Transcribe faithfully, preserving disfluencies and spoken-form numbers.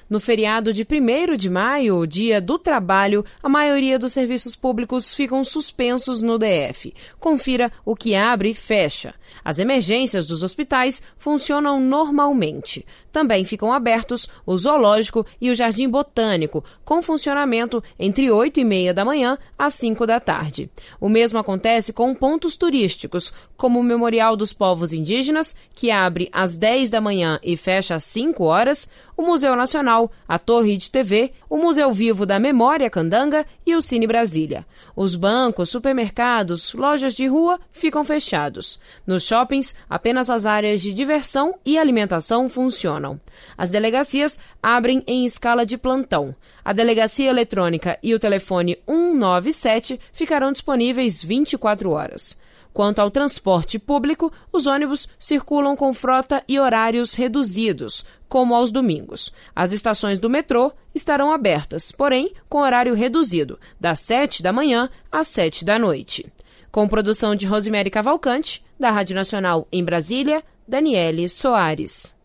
No feriado de primeiro de maio, Dia do Trabalho, a maioria dos serviços públicos ficam suspensos no D F. Confira o que abre e fecha. As emergências dos hospitais funcionam normalmente. Também ficam abertos o zoológico e o jardim botânico, com funcionamento entre oito e meia da manhã às cinco da tarde. O mesmo acontece com pontos turísticos, como o Memorial dos Povos Indígenas, que abre às dez da manhã e fecha às cinco horas, o Museu Nacional, a Torre de T V, o Museu Vivo da Memória Candanga e o Cine Brasília. Os bancos, supermercados, lojas de rua ficam fechados. Nos shoppings, apenas as áreas de diversão e alimentação funcionam. As delegacias abrem em escala de plantão. A delegacia eletrônica e o telefone um nove sete ficarão disponíveis vinte e quatro horas. Quanto ao transporte público, os ônibus circulam com frota e horários reduzidos, como aos domingos. As estações do metrô estarão abertas, porém com horário reduzido, das sete da manhã às sete da noite. Com produção de Rosemary Cavalcante, da Rádio Nacional em Brasília, Daniele Soares.